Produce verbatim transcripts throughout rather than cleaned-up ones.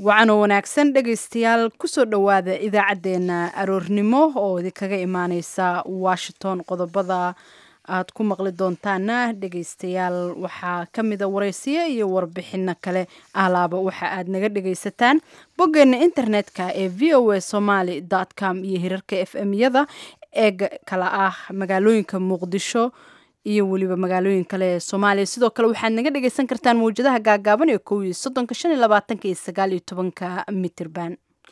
wacanoo wanaagsan dhegaystayaal kusoo dhowaada idaacaddeenna aroornimo oo idinkaga imaaneysa washington. qodobada aad ku maqli doontaana dhegaystayaal waxaa ka mida waraysiyo iyo warbixino kale alaaba waxa aad naga dhegaysataan boggeena internetka ee v o a somaly com iyo hirarka f m yada ee kala ah magaalooyinka muqdisho iyo weliba magaalooyin kale ee Soomaaliya. sidoo kale waxaad naga dhageysan kartaan mawjadaha gaagaaban ee kow iyo soddon, shan iyo labaatan iyo sagaal iyo toban mitirban.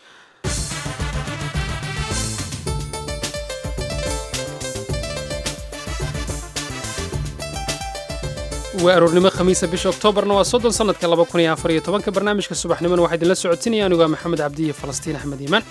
waa aroornimo khamiisa bisha Oktoobarna waa soddon sanadka laba kun iyo afar iyo toban. barnaamijka subaxnimona waxaa idinla socotinaya anigu Maxamed Cabdi iyo Falastiin Axmed Iimaan.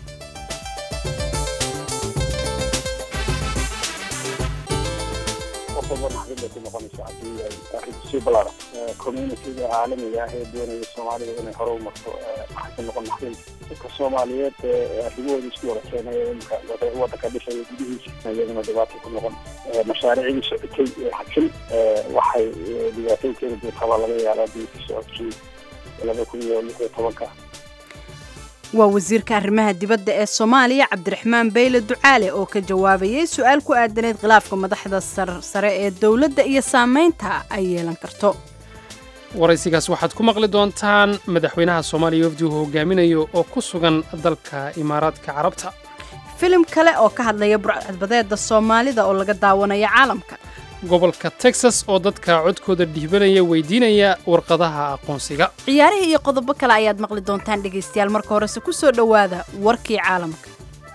community-ga caalamiga ah ee doonaya Soomaalida inay hore u marto waxay ka noqon maxay dadka Soomaaliyeed ee arrimood isku wada keenay imka waddanka dhisay gudihiisa iyadana dhibaato ku noqon mashaariicii socotay xakin waxay dhibaato keeni doontaa laga yaabaa intii socotay laba kun iyo lix iyo toban. waa wasiirka arrimaha dibadda ee Soomaaliya Cabdiraxmaan Beyle Ducaale oo ka jawaabayay su'aal ku aadaneed khilaafka madaxda sare ee dawladda iyo saameynta ay yeelan karto. waraysigaas waxaad ku maqli doontaan madaxweynaha Soomaaliya wafdi uu hogaaminayo oo ku sugan dalka Imaaraadka Carabta. filim kale oo ka hadlaya burcadbadeeda Soomaalida oo laga daawanayo caalamka. gobolka Texas oo dadka codkooda dhiibanaya weydiinaya warqadaha aqoonsiga. ciyaarihii iyo qodobo kale ayaad maqli doontaan dhagaystayaal. marka horese ku soo dhowaada warkii caalamka.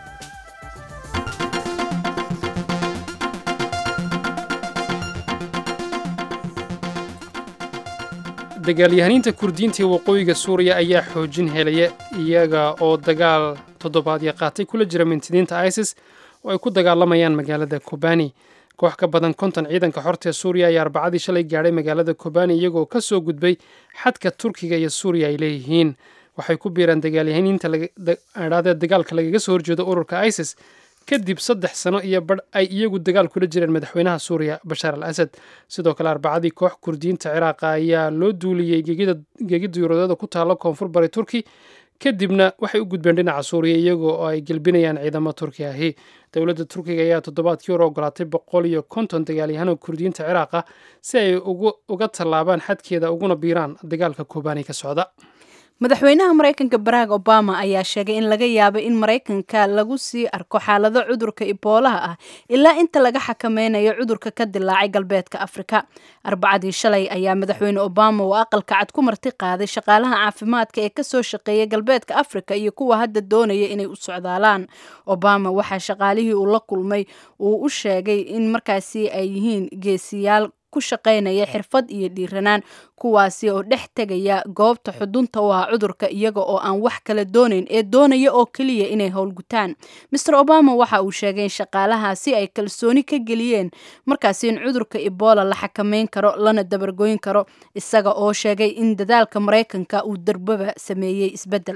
dagaalyahaniinta kurdiyiinta ee waqooyiga Suuriya ayaa xoojin helaya iyaga oo dagaal toddobaadyo qaatay kula jira mintidiinta ISIS oo ay ku dagaalamayaan magaalada Kobani. koox ka badan konton ciidanka xorta ee Suuriya ayaa Arbacadii shalay gaadhay magaalada Kobani iyagoo ka soo gudbay xadka Turkiga iyo Suuriya ay leeyihiin. waxay ku biiraan dagaalyahaniinta dagaalka lagaga soo horjeedo ururka ISIS kadib saddex sano iyo badh ay iyagu dagaal kula jireen madaxweynaha Suuriya Bashar al-Assad. sidoo kale Arbacadii koox kurdiyiinta Ciraaq ayaa loo duuliyey gegida yuuradooda ku taalla koonfur bari Turki kadibna waxay u gudbeen dhinaca Suuriya iyagoo ay gelbinayaan ciidamo Turki ahi. dowladda Turkiga ayaa toddobaadkii hore ogolaatay boqol iyo konton dagaalyahan oo kurdiyiinta Ciraaq ah si ay uga tallaabaan xadkeeda uguna biiraan dagaalka Kobani ka socda. madaxweynaha Mareykanka Barack Obama ayaa sheegay in laga yaabo in Mareykanka lagu sii arko xaalado cudurka Ebola ah ilaa inta laga xakameynayo cudurka ka dilaacay galbeedka Afrika. Arbacadii shalay ayaa madaxweyne Obama oo aqalka cad ku marti qaaday shaqaalaha caafimaadka ee ka soo shaqeeya galbeedka Afrika iyo kuwa hadda doonaya inay u socdaalaan. Obama waxa shaqaalihii uu la kulmay uu u sheegay in markaasi ay yihiin geesiyaal ku shaqeynaya xirfad iyo dhiiranaan kuwaasi oo dhex tegaya goobta xudunta u ah cudurka iyaga oo aan wax kala doonayn ee doonaya oo kaliya inay howlgutaan. mister Obama waxa uu sheegay in shaqaalahaasi ay kalsooni ka geliyeen markaasi in cudurka Ebola la xakameyn karo lana dabargoyn karo, isaga oo sheegay in dadaalka Mareykanka uu darbaba sameeyay isbedel.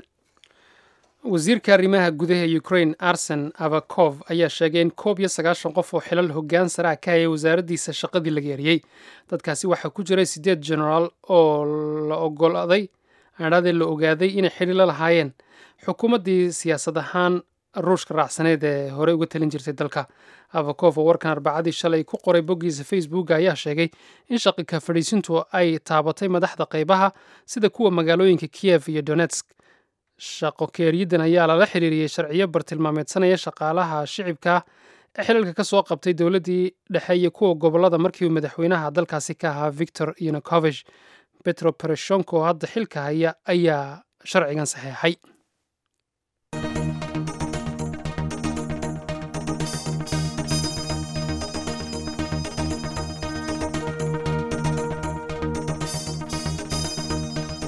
wasiirka arrimaha gudaha ee Ukraine Arsen Avakov ayaa sheegay in koob iyo sagaashan qof oo xilal hoggaan sare ah ka hayay wasaaraddiisa shaqadii laga yariyey. dadkaasi waxaa ku jiray sideed generaal oo la ogolaaday aadhaadee la ogaaday inay xidhi la lahaayeen xukuumaddii siyaasad ahaan ruushka raacsaneed ee hore uga talin jirtay dalka. Avakov oo warkan Arbacadii shalay ku qoray boggiisa Facebook ayaa sheegay in shaqo ka fadhiisintu ay taabatay madaxda qaybaha sida kuwa magaalooyinka Kiev iyo Donetsk. shaqo keeriyadan ayaa lala xiriiriyey sharciyo bartilmaameedsanaya shaqaalaha shicibka ee xilalka ka soo qabtay dowladdii dhexe iyo kuwa gobollada markii uu madaxweynaha dalkaasi ka ahaa Viktor Yanukovych. Petro Poroshenko oo hadda xilka haya ayaa sharcigan saxeexay.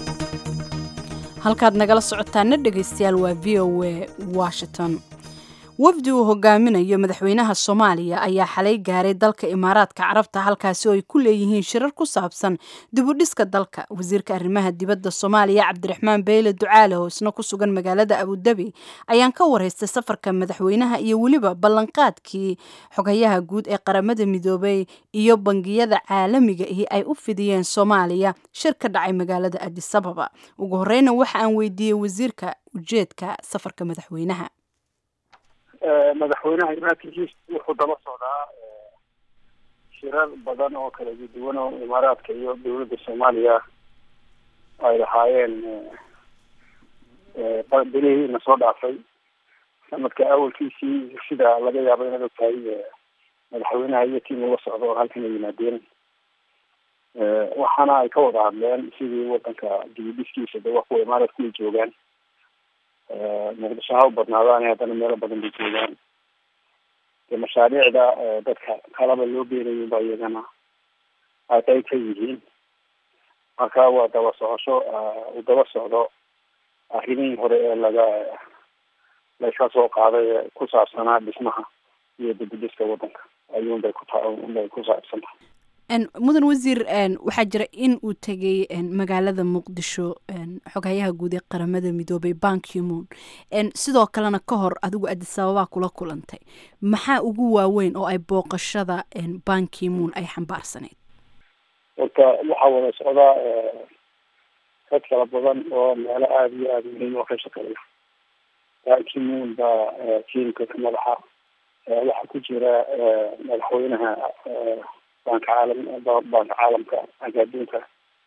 halkaad nagala socotaana dhegaystayaal waa V O A Washington. wafdi uu hogaaminayo madaxweynaha Soomaaliya ayaa xalay gaaray dalka Imaaraadka Carabta halkaasi oo ay ku leeyihiin shirar ku saabsan dib u dhiska dalka. Wasiirka arrimaha dibadda Soomaaliya Cabdiraxmaan Beyle Ducaale oo isna ku sugan magaalada Abu Dhabi ayaan ka wareystay safarka madaxweynaha iyo weliba ballanqaadkii xogayaha guud ee qaramada midoobay iyo bangiyada caalamiga ah ay u fidiyeen Soomaaliya shir ka dhacay magaalada Addis Ababa. Ugu horreyn waxa aan weydiiyay wasiirka ujeedka safarka madaxweynaha. madaxweynaha imaaraadkiisa wuxuu daba socdaa shirar badan oo kala duwan oo imaaraadka iyo dowladda Soomaaliya ay lahaayeen bilihii na soo dhaafay sanadka awalkiisii sida laga yaabo inay tahay madaxweynaha iyo tiim ula socdo oo halkan ay yimaadeen waxaana ay ka wada hadleen sidii wadanka dibadhiskiisa de wax kuwa imaaraadku ay joogaan muqdisho ha u badnaadaan haddana meelo badan bay joogaan dee mashaariicda dadka kalaba loo beenayo ba iyagana ay qayb ka yihiin marka waa daba socosho uu daba socdo arrimihii hore ee laga layska soo qaaday ku saabsanaa dhismaha iyo dibadhiska wadanka ayuunbay ku unbay ku saabsan tahay. mudan wasiir waxaa jira in uu tegay magaalada Muqdisho xogayaha guud ee qaramada midoobay Ban Ki-moon sidoo kalena ka hor adigu Addis Ababa kula kulantay maxaa ugu waaweyn oo ay booqashada Ban Ki-moon ay xambaarsaneyd? Horta waxa wada socda dad kala badan oo meelo aada iyo aada muhiim oo ka shaqeeya. Ban Ki-moon baa tiimka madaxa waxaa ku jira madaxweynaha banka caalam banka caalamka adduunka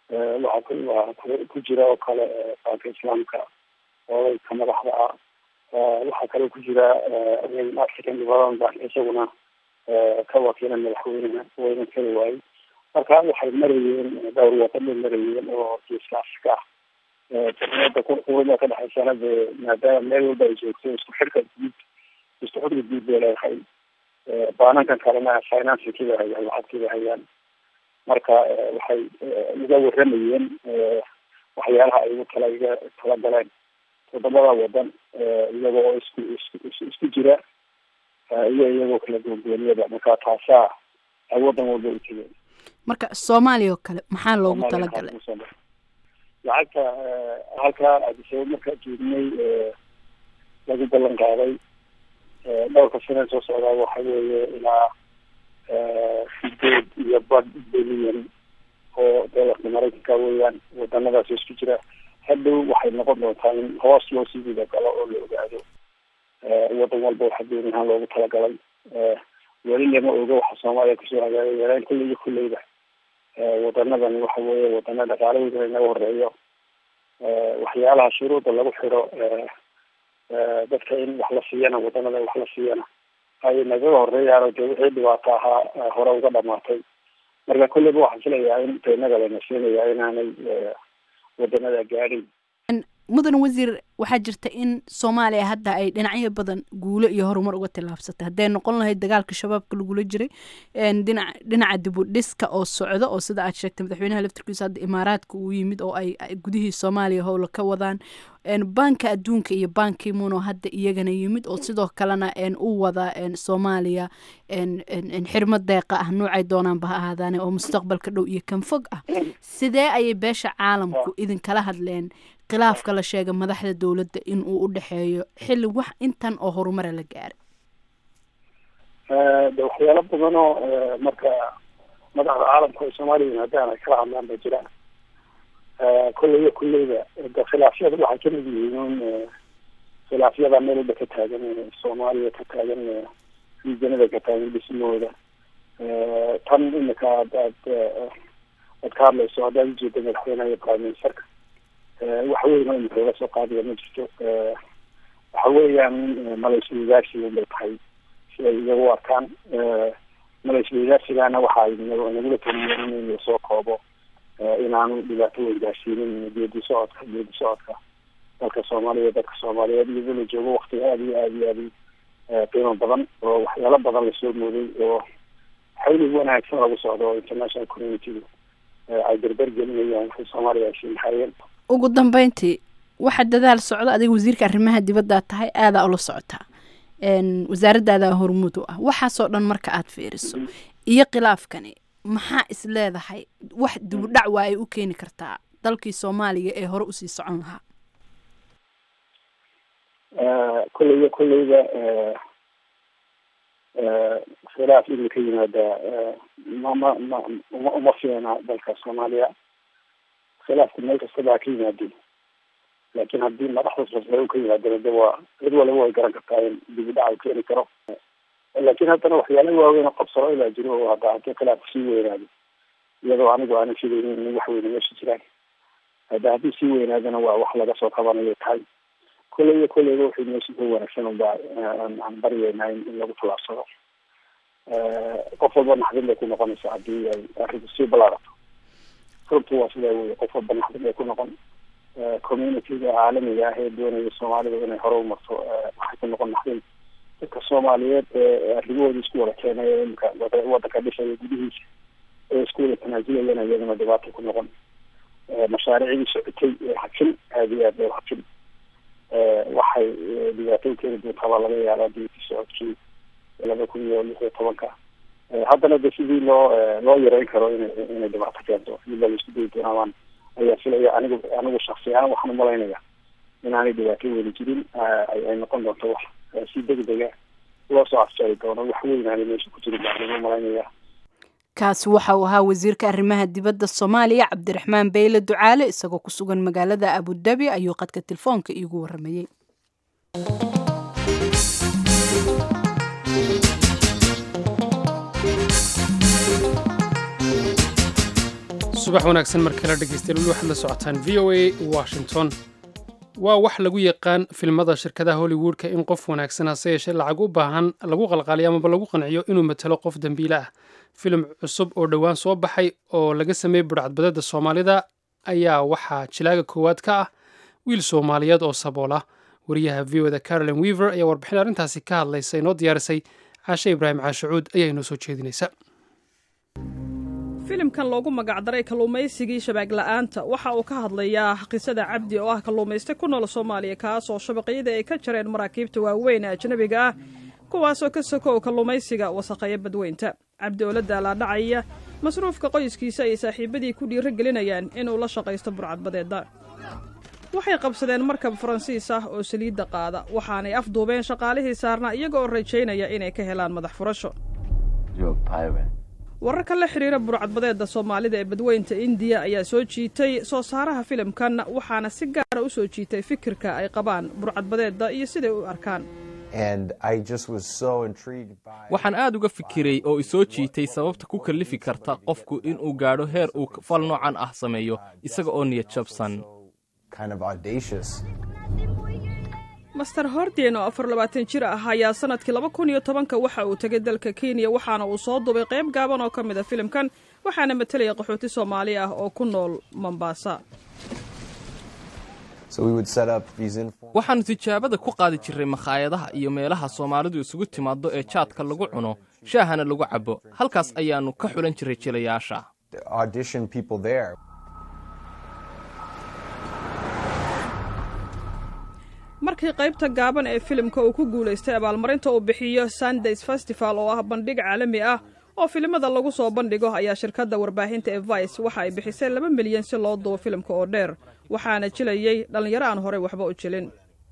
waxaa ku jira oo kale banka islaamka oo ka madaxda ah waxaa kale ku jira African Development Bank isaguna ka wakiila madaxweynaha wayna kala waayey marka waxay marayeen dhowr waddan bay marayeen oo geeska Afrika jamciyadda quruxda ka dhexaysana dee maadaama meel walba ay joogto isku xirka guud isku xirka guud bay leedahay baanankan kalena financekida hayaan lacagtida hayaan marka waxay uga waramayeen waxyaalaha ay ugu tala iga tala galeen toddobada wadan iyagoo oo isku isku isku jira iyo iyagoo kala goongooniyada marka taasaa ay wadan walba u tegeen. Marka Soomaaliya oo kale maxaa loogu talagalay? lacagta halkaa Addis Ababa markaa joognay lagu ballan qaaday dhowrka sano soo socdaa waxa weeye ilaa sideed iyo badh bilyan oo doolarka Maraykanka weeyaan wadanadaas isku jira hadhow waxay noqon doontaa in hoos loo sii wada galo oo la ogaado wadan walba waxa dooni ahaan loogu talagalay weli lama oga waxa Soomaaliya kusoo hagaagay yaraan kulle iyo kulleyba wadanadan waxa weeye wadana dhaqaalahooda inaga horeeyo waxyaalaha shuruuda lagu xiro dadka in wax la siiyana wadanada wax la siiyana ay naga horeeyaan oo wixii dhibaato ahaa hore uga dhamaatay marka kulleyba waxaan filayaa in taynaga lana siinayaa inaanay wadanada gaadhin. mudan wasiir waxaa jirta in Soomaaliya hadda ay dhinacyo badan guulo iyo horumar uga tilaabsatay hadday noqon lahayd dagaalka shabaabka lagula jiray dhinaca dhinaca dib u dhiska oo socda oo sida aad sheegtay madaxweynaha laftirkiisa hadda Imaaraadka uu yimid oo ay gudihii Soomaaliya howlo ka wadaan banka adduunka iyo Ban Ki-moon oo hadda iyagana yimid oo sidoo kalena u wada Soomaaliya xirmad deeqa ah noocay doonaan ba ahaadaan oo mustaqbalka dhow iyo kan fog ah sidee ayay beesha caalamku idin kala hadleen khilaafka la sheegay madaxda dawladda in uu u dhaxeeyo xilli wax intan oo horumar la gaaray? ee waxyaalo badan oo marka madaxda caalamka ee Soomaaliya hadaan ay kala hadlaan ba jiraan ee kulliye kulliyada khilaafyada waxa ka mid yihiin khilaafyada meel ka taagan Soomaaliya ka taagan miisanada ka taagan dhismooda ee tan inka dad dad kaarlayso hadaan jeedo madaxweynaha prime minister waxa weeyaan in la soo qaadiyo ma jirto waxa weeyaan Malaysia bay tahay sida iyagu arkaan Malaysia waxa ay nagula taliyeen in la soo koobo inaanu dhibaato weyn gaarsiinin geedi socodka geedi socodka dalka Soomaaliya dadka Soomaaliyeed iyadoo la joogo waqti aad iyo aad iyo aad qiimo badan oo waxyaalo badan la soo mooday oo xawli wanaagsan lagu socdo international community ay darbar gelinayaan Soomaaliya si maxayeen. ugu dambeyntii waxa dadaal socdo adiga wasiirka arrimaha dibadda tahay aad ula socotaa wasaaraddaada hormuud u ah waxaasoo dhan marka aad fiiriso iyo khilaafkani maxaa is leedahay wax dibudhac waa ay u keeni kartaa dalkii soomaaliya ee hore usii socon lahaa kolleyba kolleyba khilaaf inuu ka yimaada ma ma ma uma uma fiicna dalka soomaaliya khilaafka meel kastaba ha ka yimaadeen laakiin haddii madaxda sare u ka yimaadana de waa cid waliba way garan kartaa in dib u dhac u keeni karo laakiin haddana waxyaala waaweyn oo qabsaro ilaa jiro oo hadda haddii khilaafku sii weynaado iyadoo anigu aanan filaynin in wax weyne meesha jiraan hadda haddii sii weynaadana waa wax laga soo qabanayo tahay kolleyba kolleyba waxay meesha ka wanaagsan unbaa aan baryeynaa in lagu tallaabsado qof walba naxdin bay ku noqonaysaa haddii ay arrintu sii ballaarato runtu waa sidaa wey qof walba naxdin bay ku noqon communityga caalamiga ah ee doonaya soomaalida inay hore umarto waxay ku noqon naxdin dadka soomaaliyeed ee arrimahooda isku wada keenay imika wadanka dhishaya gudihiisa ee isku wada tanaazulayana iyadana dhibaato ku noqon mashaariicdii socotay ee hajin aada iyo aad bay uhajin waxay dhibaato keeni doontaa baa laga yaabaa diintii socodkii laba kun iyo lix iyo tobanka haddana de sidii loo loo yareyn karo ina inay dhibaato keento ila laisku dayi doonaamaan ayaa filaya anigu anigu shaksi ahaan waxaan umalaynaya inaanay dhibaato weli jirin ay noqon doonto wax si degdega loo soo afjari doono wax weynaana meesha ku jiri baan umalaynaya kaasi waxa uu ahaa wasiirka arrimaha dibadda soomaaliya cabdiraxmaan beyle ducaale isagoo ku sugan magaalada abudabi ayuu qadka telefoonka iigu waramayey subax wanaagsan mar kale dhegeystayaal weli waxaad la socotaan v o a washington waa wax lagu yaqaan filmada shirkadaha hollywoodka in qof wanaagsan hase yeeshee lacag u baahan lagu qalqaaliyo amaba lagu qanciyo inuu matalo qof dembiile ah filim cusub oo dhowaan soo baxay oo laga sameeyey budhcadbadeeda soomaalida ayaa waxaa jilaaga koowaad ka ah wiil soomaaliyeed oo sabool ah wariyaha v o da carolin weaver ayaa warbixin arrintaasi ka hadlaysa inoo diyaarisay caashe ibraahim caashacuud ayaa inoo soo jeedinaysa filimkan loogu magacdaray kalluumaysigii shabaag la'aanta waxa uu ka hadlayaa qisada cabdi oo ah kalluumayste ku nool soomaaliya kaas oo shabaqyada ay ka jareen maraakiibta waaweyn ee ajnabiga ah kuwaasoo ka sokow kalluumaysiga wasaqeeya badweynta cabdi oo la daalaadhacaya masruufka qoyskiisa ay saaxiibadii ku dhiiro gelinayaan inuu la shaqaysto burcadbadeedda waxay qabsadeen markab faransiis ah oo saliidda qaada waxaanay afduubeen shaqaalihii saarna iyaga oo rajaynaya inay ka helaan madax furasho wararka la xidhiira burcadbadeedda soomaalida ee badweynta indiya ayaa soo jiitay soo saaraha filimkan waxaana si gaara u soo jiitay fikirka ay qabaan burcadbadeedda iyo siday u arkaan waxaan aad uga fikiray oo isoo jiitay sababta ku kallifi karta qofku inuu gaadho heer uu fal noocan ah sameeyo isaga oo niyad jabsan master hordien oo afar labaatan jir ah ayaa sanadkii laba kun iyo tobanka waxa uu tegay dalka kenya waxaana uu soo dubay qayb gaaban oo ka mid a filimkan waxaana matelaya qaxooti soomaali ah oo ku nool mombasa waxaannu tijaabada ku qaadi jirray makhaayadaha iyo meelaha soomaalidu isugu timaaddo ee jaadka lagu cuno shaahana lagu cabbo halkaas ayaannu ka xulan jirray jilayaasha markii qaybta gaaban ee filimka uu ku guulaystay abaalmarinta uu bixiyo sundays festival oo ah bandhig caalami ah oo filimada lagu soo bandhigo ayaa shirkadda warbaahinta ee vice waxa ay bixisay laba milyan si loo duubo filimka oo dheer waxaana jilayey dhallinyaro aan horey waxba u jilin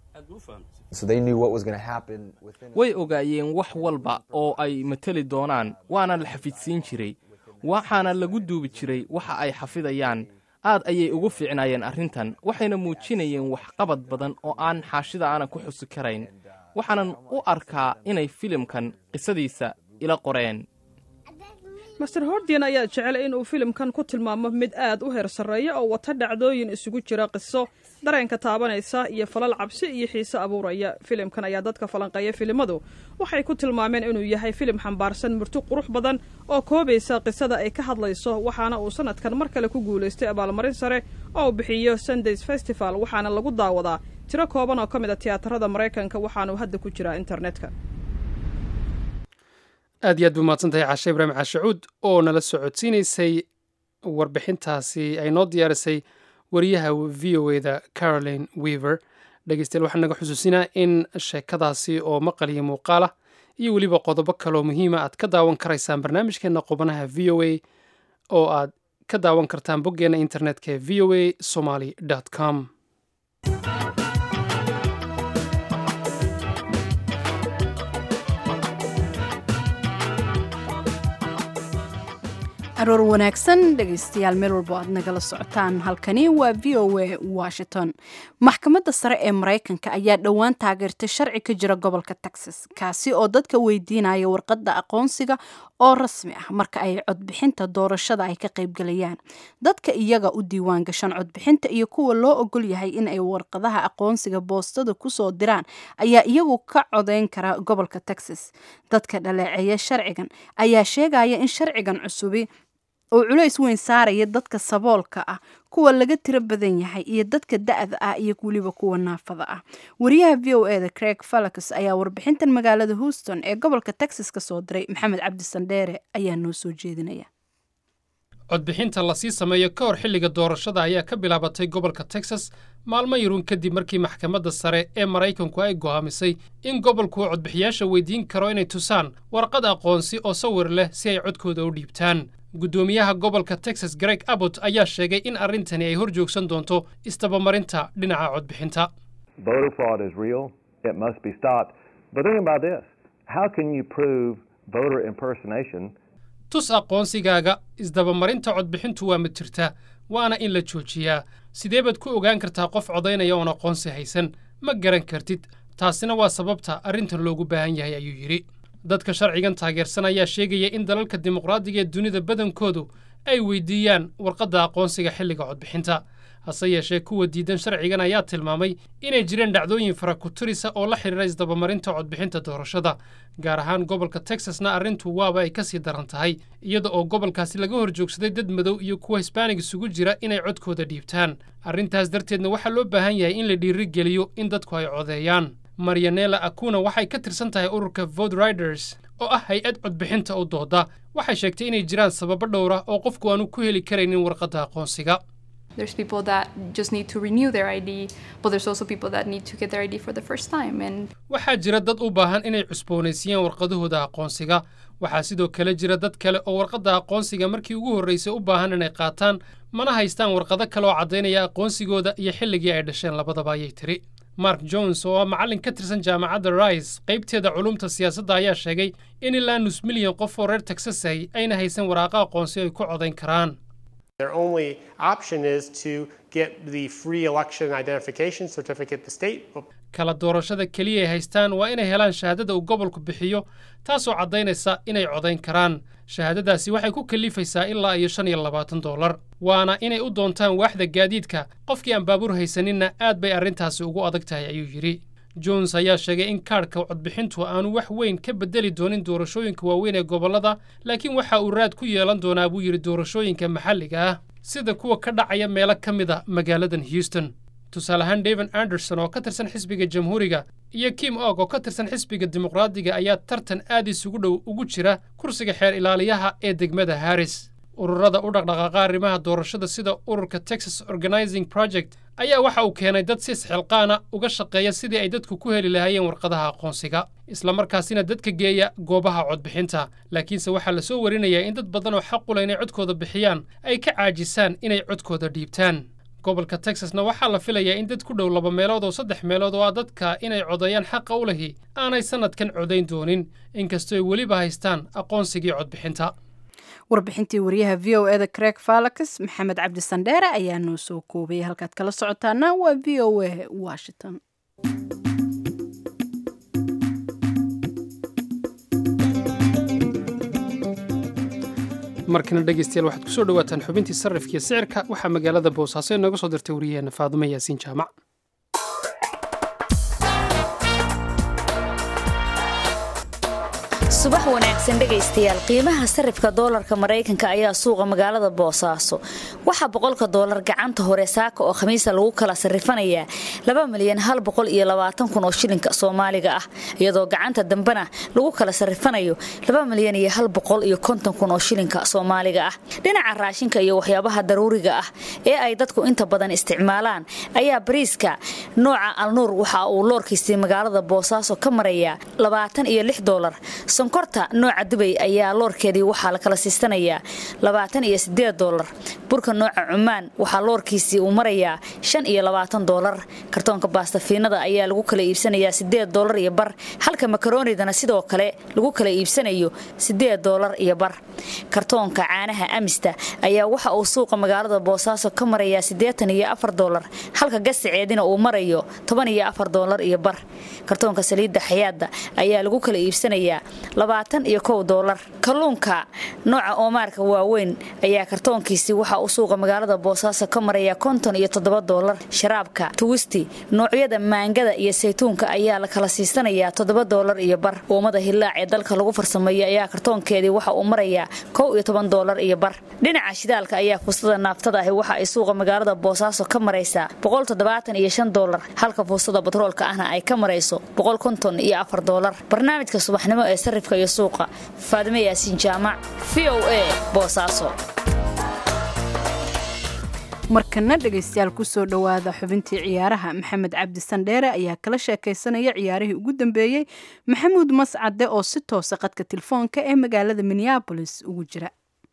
way ogaayeen wax walba oo ay mateli doonaan waana la xafidsiin jiray waxaana lagu duubi jiray waxa ay xafidayaan aad ayay ugu fiicnaayeen arrintan waxayna muujinayeen waxqabad badan oo aan xaashida aanan ku xusi karayn waxaanan u arkaa inay filimkan qisadiisa ila qoreen master hordien ayaa jecel inuu filimkan ku tilmaamo mid aad u heer sarreeya oo wata dhacdooyin isugu jira qiso dareenka taabanaysa iyo falal cabsi iyo xiise abuuraya filimkan ayaa dadka falanqeeya filimadu waxay ku tilmaameen inuu yahay filim xambaarsan murti qurux badan oo koobaysa qisada ay ka hadlayso waxaana uu sanadkan mar kale ku guulaystay abaalmarin sare oo uu bixiyo sundays festival waxaana lagu daawadaa tiro kooban oo ka mid a tiyaatarada maraykanka waxaanuu hadda ku jiraa internetka aad iyo aad buu mahadsan tahay caashe ibraahim caashacuud oo nala socodsiinaysay warbixintaasi ay noo diyaarisay wariyaha v o e da caroline weaver dhegeystayaal waxaan naga xusuusinaa in sheekadaasi oo maqal iyo muuqaal ah iyo weliba qodobo kaloo muhiima aad ka daawan karaysaan barnaamijkeena qubanaha v o a oo aad ka daawan kartaan boggeena internetka ee v o a somaly com. aroor wanaagsan dhegaystayaal meel walbo aad nagala socotaan halkani waa v o a washington. maxkamadda sare ee maraykanka ayaa dhowaan taageertay sharci ka jira gobolka texas kaasi oo dadka weydiinaya warqadda aqoonsiga oo rasmi ah marka ay codbixinta doorashada ay ka qaybgalayaan. dadka iyaga u diiwaan gashan codbixinta iyo kuwa loo ogol yahay in ay warqadaha aqoonsiga boostada kusoo diraan ayaa iyagu ka codeyn kara gobolka texas. dadka dhaleeceeya sharcigan ayaa sheegaya in sharcigan cusubi oo culays weyn saaraya dadka saboolka ah, kuwa laga tiro badan yahay iyo dadka da-da ah iyo weliba kuwa naafada ah. wariyaha v o eda Craig Falakus ayaa warbixintan magaalada Houston ee gobolka Texas ka soo diray. Maxamed Cabdi Sandheere ayaa noo soo jeedinaya. codbixinta la sii sameeyo ka hor xilliga doorashada ayaa ka bilaabatay gobolka Texas maalmo yaruun kadib markii maxkamadda sare ee Maraykanku ay go'aamisay in gobolku uu codbixiyaasha weydiin karo inay tusaan warqad aqoonsi oo sawir leh si ay codkooda u dhiibtaan. gudoomiyaha gobolka Texas Greg Abbott ayaa sheegay in arrintani ay hor joogsan doonto istabamarinta dhinaca codbixinta. Voter fraud is real. It must be stopped. But think about this. How can you prove voter impersonation? tus aqoonsigaaga isdabamarinta codbixintu waa mid jirta waana in la joojiyaa. sidee baad ku ogaan kartaa qof codaynaya oon aqoonsi haysan? ma garan kartid. taasina waa sababta arrintan loogu baahan yahay ayuu yidhi. dadka sharcigan taageersan ayaa sheegaya in dalalka dimuqraadiga ee dunida badankoodu ay weydiiyaan warqadda aqoonsiga xilliga codbixinta. hase yeeshee kuwa diidan sharcigan ayaa tilmaamay inay jireen dhacdooyin fara ku tirisa oo la xidhiira isdabamarinta codbixinta doorashada. gaar ahaan gobolka Texasna arrintu waaba ay ka sii daran tahay iyada oo gobolkaasi laga hor joogsaday dad madow iyo kuwa Hispaanig isugu jira inay codkooda dhiibtaan. arrintaas darteedna waxaa loo baahan yahay in la dhiirigeliyo in dadku ay codeeyaan. Marianela Acuna waxay ka tirsan tahay ururka Vote Riders oo ah hay-ad codbixinta u dooda. waxay sheegtay inay jiraan sababo dhowr ah oo qofku aanu ku heli karaynin warqadda aqoonsiga. There's people that just need to renew their I D, but there's also people that need to get their I D for the first time. And waxaa jira dad u baahan inay cusboonaysiiyaan warqadahooda aqoonsiga. waxaa sidoo kale jira dad kale oo warqadda aqoonsiga markii ugu horreysay u baahan inay qaataan mana haystaan warqado kale oo caddaynaya aqoonsigooda iyo xilligii ay dhasheen labadaba ayay tiri. Mark Jones oo ah macallin ka tirsan jaamacadda Rice qaybteeda culumta siyaasadda ayaa sheegay in ilaa nus milyan qof oo reer Texas ay ayna haysan waraaqa aqoonsi ay ku codayn karaan. Their only option is to get the free election identification certificate the state. kala doorashada kaliya ay haystaan waa inay helaan shahaadada uu gobolku bixiyo taasoo caddaynaysa inay codayn karaan. shahaadadaasi waxay ku kalifaysaa ilaa iyo shan iyo labaatan dollar waana inay u doontaan waaxda gaadiidka. qofkii aan baabuur haysaninna aad bay arrintaasi ugu adag tahay ayuu yidhi. Jones ayaa sheegay in kaadhka codbixintu aanu wax weyn ka bedeli doonin doorashooyinka waaweyn ee gobollada laakiin waxa uu raad ku yeelan doonaa buu yidhi doorashooyinka maxalliga ah sida kuwa ka dhacaya meelo ka mid a magaaladan Houston. tusaale ahaan David Anderson oo ka tirsan xisbiga jamhuuriga iyo Kim Og oo ka tirsan xisbiga dimuqraadiga ayaa tartan aad isugu dhow ugu jira kursiga xeer ilaaliyaha ee degmada Harris. ururada u dhaqdhaqaaqa arrimaha doorashada sida ururka Texas Organizing Project ayaa waxa uu keenay dad si isxilqaana uga shaqeeya sidii ay dadku ku heli lahaayeen warqadaha aqoonsiga isla markaasina dadka geeya goobaha codbixinta. laakiinse waxaa la soo warinayaa in dad badan oo xaq u leh inay codkooda bixiyaan ay ka caajisaan inay codkooda dhiibtaan. gobolka Texasna waxaa la filayaa in dad ku dhow laba meelood oo saddex meelood oo dadka inay codeeyaan xaqa u lehi aanay sanadkan codayn doonin inkastoo ay weliba haystaan aqoonsigii codbixinta. warbixintii wariyaha v o eda Craig Falakus Maxamed Cabdi Sandheere ayaa noo soo koobay. halkaad kala socotaana waa v o a Washington. markana dhegeystayaal waxaad ku soo dhawaataan xubintii sarrifka iyo sicirka waxaa magaalada Boosaaso inooga soo dirtay wariyaheena Faadumo Yaasiin Jaamac. subax wanaagsan dhegaystayaal qiimaha sarifka doolarka Mareykanka ayaa suuqa magaalada Boosaaso waxa boqolka doolar gacanta hore saaka oo khamiis lagu kala sarifanayaa laba milyan hal boqol iyo labaatan kun oo shilinka Soomaaliga ah iyadoo gacanta dambana lagu kala sarifanayo laba milyan iyo hal boqol iyo konton kun oo shilinka Soomaaliga ah dhinaca raashinka iyo waxyaabaha daruuriga ah ee ay dadku inta badan isticmaalaan ayaa bariiska nooca Alnuur waxa uu loorkiisii magaalada Boosaaso ka maraya labaatan iyo lix doolar sonkorta nooca Dubai ayaa loorkeedii waxa la kala siistanayaa labaatan iyo siddeed doolar burka nooca Cumaan waxa loorkiisii uu marayaa shan iyo labaatan doolar kartoonka baasta fiinada ayaa lagu kala iibsanayaa siddeed doolar iyo bar halka makaroonidana sidoo kale lagu kala iibsanayo siddeed doolar iyo bar kartoonka caanaha Amista ayaa waxa uu suuqa magaalada Boosaaso ka marayaa siddeetan iyo afar doolar halka gasaceedina uu marayo toban iyo afar doolar iyo bar kartoonka saliidda Xayaada ayaa lagu kala iibsanayaa labaatan iyo kow doolar kalluunka nooca Oomaarka waaweyn ayaa kartoonkiisi waxa uu suuqa magaalada Boosaaso ka maraya konton iyo toddoba doolar sharaabka twisti noocyada maangada iyo saytuunka ayaa la kala siisanayaa toddoba doolar iyo bar oomada hilaac ee dalka lagu farsameeyo ayaa kartoonkeedii waxa uu marayaa kow iyo toban doolar iyo bar dhinaca shidaalka ayaa fuusada naaftada ah waxa ay suuqa magaalada Boosaaso ka maraysaa boqol toddobaatan iyo shan doolar halka fuusada batroolka ahna ay ka marayso boqol konton iyo afar doolar barnaamijka subaxnimo ee sarifka iyo suuqa Faadime Yaasiin Jaamac V O A Boosaaso markana dhageystayaal ku soo dhawaada xubintii ciyaaraha Maxamed Cabdi Sandheere ayaa kala sheekaysanaya ciyaarihii ugu dambeeyay Maxamuud Mascade oo si toos ah qadka telefoonka ee magaalada Minneapolis ugu jira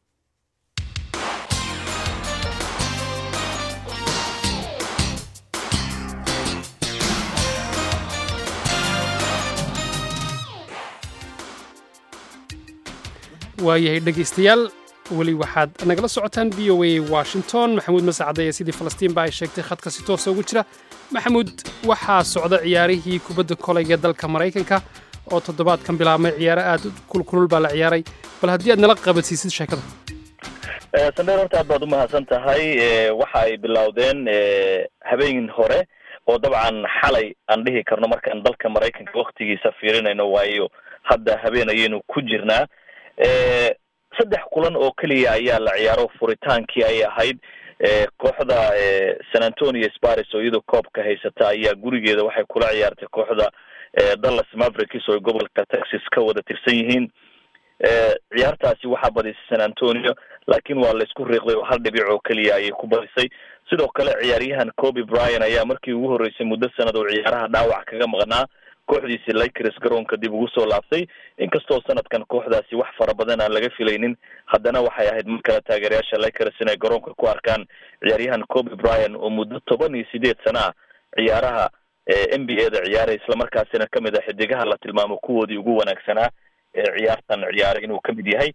waayahay dhegaystayaal weli waxaad nagala socotaan V O A Washington Maxamuud Mascade ee sidii Falastiin baa ay sheegtay khadka si toos ah ugu jira Maxamuud waxaa socda ciyaarihii kubadda kolayga dalka Mareykanka oo toddobaadkan bilaabmay ciyaaro aad kulkulul baa la ciyaaray bal haddii aad nala qabadsiisid sheekada Sandheer horta aad baad u mahadsan tahay waxa ay bilowdeen habeen hore oo dabcan xalay aan dhihi karno markaan dalka Mareykanka waqtigiisa fiirinayno waayo hadda habeen ayaynu ku jirnaa ee saddex kulan oo kaliya ayaa la ciyaaro furitaankii ay ahayd ee kooxda San Antonio Spurs oo iyadoo koobka haysata ayaa gurigeeda waxay kula ciyaartay kooxda Dallas Mavericks oo gobolka Texas ka wada tirsan yihiin ee ciyaartaasi waxa badisay San Antonio laakiin waa la isku riiqday oo hal dhibic oo kaliya ay ku badisay sidoo kale ciyaaryahan Kobe Bryant ayaa markii ugu horeysay muddo sanad oo ciyaaraha dhaawac kaga maqnaa kooxdiisi Lakers garoonka dib ugu soo laabtay inkastoo sanadkan kooxdaasi wax fara badan aan laga filaynin haddana waxay ahayd markale taageerayaasha Lakers inay garoonka ku arkaan ciyaaryahan Kobe Bryant oo muddo toban iyo siddeed sano ah ciyaaraha N B A-da ciyaaray isla markaasina kamid ah xidigaha la tilmaamo kuwoodii ugu wanaagsanaa ee ciyaartan ciyaaray inuu kamid yahay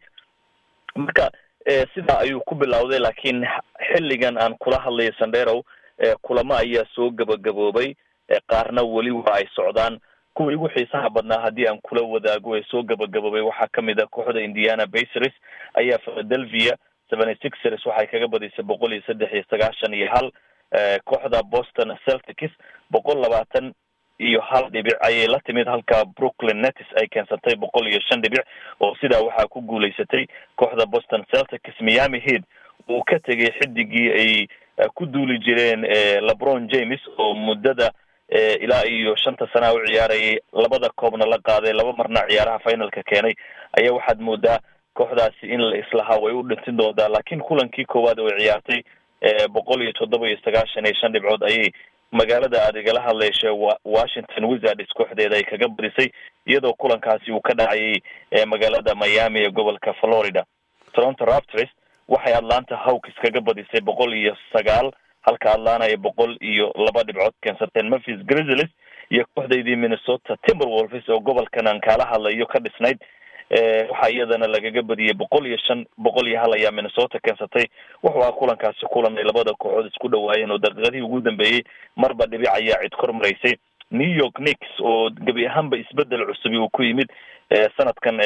marka sida ayuu ku bilowday laakiin xilligan aan kula hadlayo Sandheerow kulamo ayaa soo gabagaboobay qaarna wali waa ay socdaan kuwa ugu xiisaha badnaa haddii aan kula wadaago ee soo gabagaboobay waxaa kamid ah kooxda Indiana Pacers ayaa Philadelphia seventy-sixers waxay kaga badisay boqol iyo saddex iyo sagaashan iyo hal kooxda Boston Celtics boqol labaatan iyo hal dhibic ayay la timid halka Brooklyn Nets ay keensatay boqol iyo shan dhibic oo sidaa waxaa ku guuleysatay kooxda Boston Celtics. Miami Heat oo ka tagay xidigii ay ku duuli jireen LeBron James oo muddada ilaa iyo shanta sano u ciyaarayay labada koobna la qaaday laba marna ciyaaraha finalka keenay ayaa waxaad moodaa kooxdaasi in la islahaa way u dhintin doontaa laakiin kulankii koowaad oo ciyaartay boqol iyo toddoba iyo sagaashan iyo shan dhibcood ayay magaalada adigala hadleyshay Washington Wizards kooxdeeda ay kaga badisay iyadoo kulankaasi uu ka dhacayay magaalada Miami ee gobolka Florida. Toronto Raptors waxay Atlanta Hawks kaga badisay boqol iyo sagaal halka Atlanta ay boqol iyo laba dhibcood keensateen. Memphis Grizzlies iyo kooxdeedii Minnesota Timberwolves oo gobolkan aan kala hadlayo ka dhisnayd waxa iyadana lagaga badiyay boqol iyo shan boqol iyo hal ayaa Minnesota keensatay. wuxuu kulankaasi kulan ay labada kooxood isku dhawaayeen oo daqiiqadii ugu dambeeyay marba dhibic ayaa cid kormareysay. New York Knicks oo gabi ahaanba isbedel cusub uu ku yimid sanadkan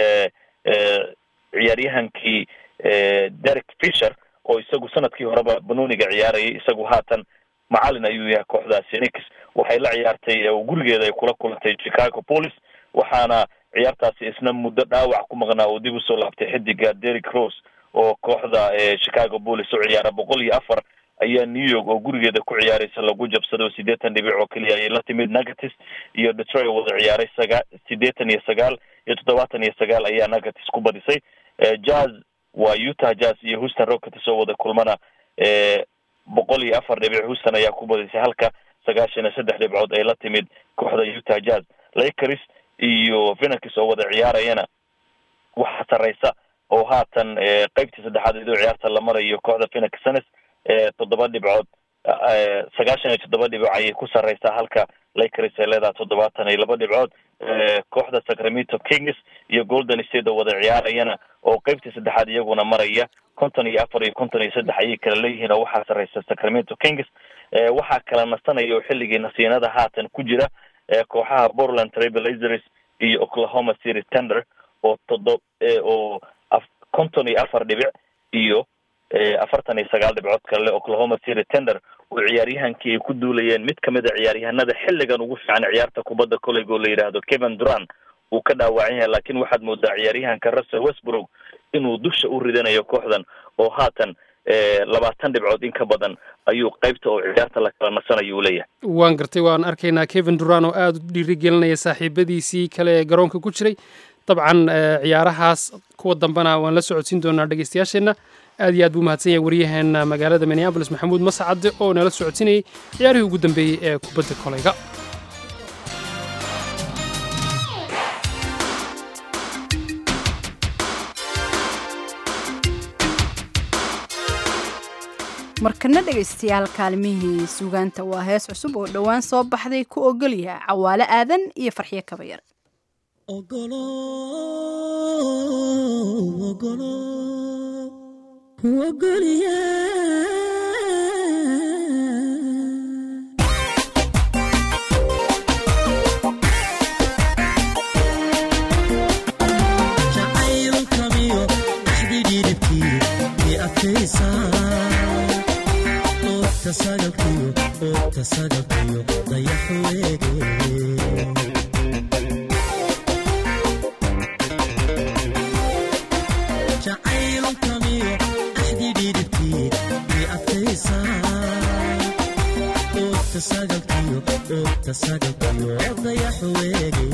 ciyaaryahankii Derek Fisher oo isagu sanadkii horeba banooniga ciyaarayay isagu haatan macallin ayuu yahay kooxdaasi. Knicks waxay la ciyaartay oo gurigeeda ay kula kulantay Chicago Bulls waxaana ciyaartaasi isna muddo dhaawac ku maqnaa oo dib usoo laabtay xidiga Derrick Rose oo kooxda Chicago Bulls u ciyaara boqol iyo afar ayaa New York oo gurigeeda ku ciyaaraysa lagu jabsado siddeetan dhibic oo kaliya ay la timid. Nuggets iyo Detroit wada ciyaaray siddeetan iyo sagaal iyo toddobaatan iyo sagaal ayaa Nuggets ku badisay. Jazz waa Utah Jazz iyo Houston Rockets oo wada kulmana boqol iyo afar dhibic Houston ayaa ku badisay halka sagaashan iyo saddex dhibcood ay la timid kooxda Utah Jazz. Lakers iyo Phoenix oo wada ciyaarayana waxa sareysa oo haatan qaybtii saddexaad ee ciyaarta la marayo kooxda Phoenix Suns toddoba dhibcood sagaashan iyo toddoba dhibic ayay ku sareysaa halka Lakers ay leedahay toddobaatan iyo laba dhibcood. kooxda Sacramento Kings iyo Golden State oo wada ciyaarayana oo qaybtii saddexaad iyaguna maraya konton iyo afar iyo konton iyo saddex ayay kala leeyihiin oo waxaa sareysa Sacramento Kings. waxaa kala nasanaya oo xilligii nasiinada haatan ku jira kooxaha Portland Trail Blazers iyo Oklahoma City Thunder oo todo oo konton iyo afar dhibic iyo afartan iyo sagaal dhibcood kale. Oklahoma City Thunder oo ciyaaryahankii ay ku duulayeen mid kamid ah ciyaaryahanada xilligan ugu fiican ciyaarta kubadda koleyga oo la yiraahdo Kevin Durant uu ka dhaawacan yahay, laakiin waxaad moodaa ciyaaryahanka Russell Westbrook inuu dusha u ridanayo kooxdan oo haatan labaatan dhibcood in ka badan ayuu qaybta oo ciyaarta la kala nasanayo u leeyahay. waan gartay waan arkaynaa Kevin Durant oo aad u dhiirigelinaya saaxiibadiisii kale ee garoonka ku jiray. dabcan ciyaarahaas kuwa dambana waan la socodsiin doonaa dhageystayaasheenna. aad iyo aad buu mahadsan yahay waryaheena magaalada Minneapolis Maxamuud Mascade oo nala socodsiinayay ciyaarihii ugu dambeeyey ee kubadda koleyga. markana dhegaystayaal kaalmihii suugaanta waa hees cusub oo dhowaan soo baxday ku ogolyaha Cawaale Aadan iyo Farxiyo Kabayar. ogolo ogolo ogolyaha tasadaqyo oo tasadaqyo dayaxweege jacayl kamiyo ahdi dhidibkii bi afaysa oo tasadaqyo oo tasadaqyo dayaxweege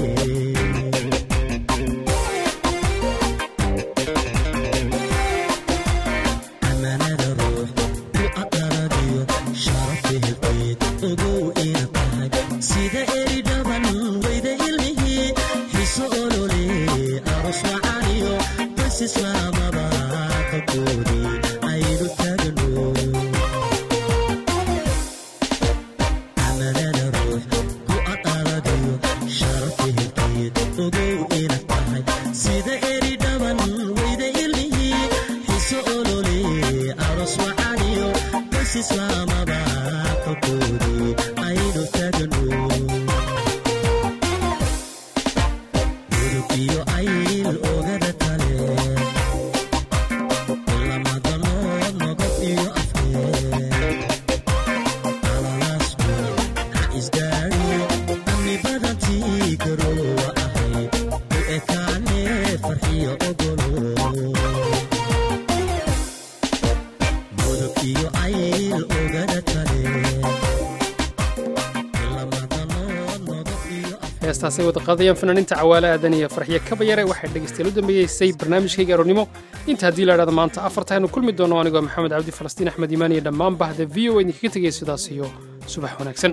heestaasay wada qaadayaan fanaaniinta Cawaale Aadan iyo Farxiyo Kabayar. waxay dhageystayaal u dambeeyay barnaamijkayga aroornimo inta haddii la idhaahdo maanta afartaanu kulmi doono anigoo Maxamed Cabdi Falastiin Axmed Iimaan iyo dhammaan bahda V O A idinkaga tegay sidaas iyo subax wanaagsan.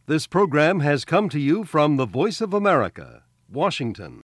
This program has come to you from the Voice of America, Washington.